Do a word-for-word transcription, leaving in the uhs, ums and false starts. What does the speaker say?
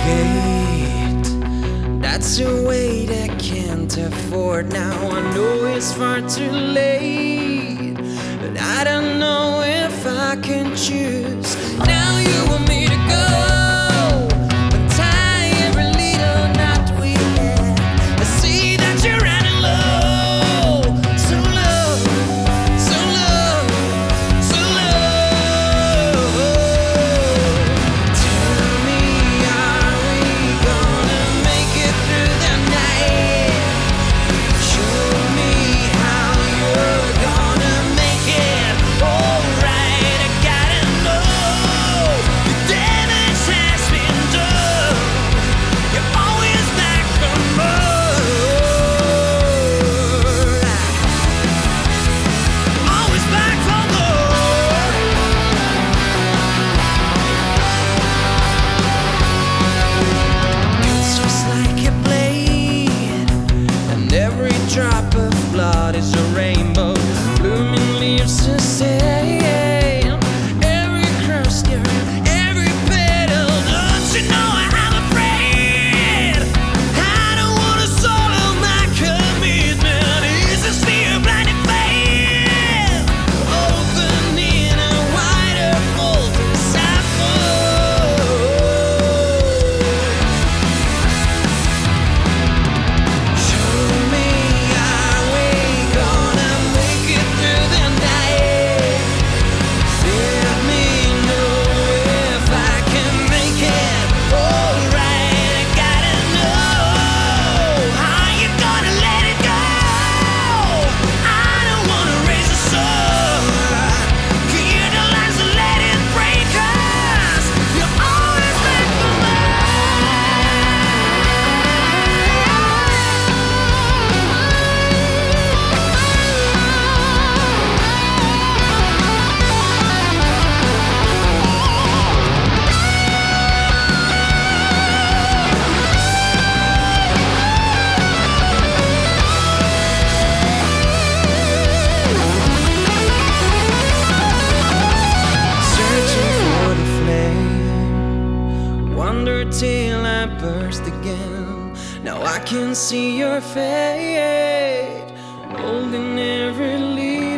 hate. That's a weight I can't afford now. I know it's far too late, but I don't know if I can choose. Now you want me to go, untie every little knot we had. I see that you're running low, so low, so low, so low. Tell me, are we gonna make it through the night? Show me how you're gonna make it alright. I gotta know the damage has been done. You're always back for more. Always back for more. It's just like a blade, and every drop of blood is a rainbow. Blooming leaves to stay. Every cross, every petal. Don't you know I'm afraid? I don't wanna solo my commitment. Is this fear blinded faith? Opening a wider fold as I fall. Show me, are we gonna make it through the night? Let me know if I can make it alright. I gotta know how you gonna let it go. I don't wanna raise a sword. Clear the lines and let it break us. You're always back for searching for the flame. Wonder till I burst again. Now I can see your fate, holding every leaf.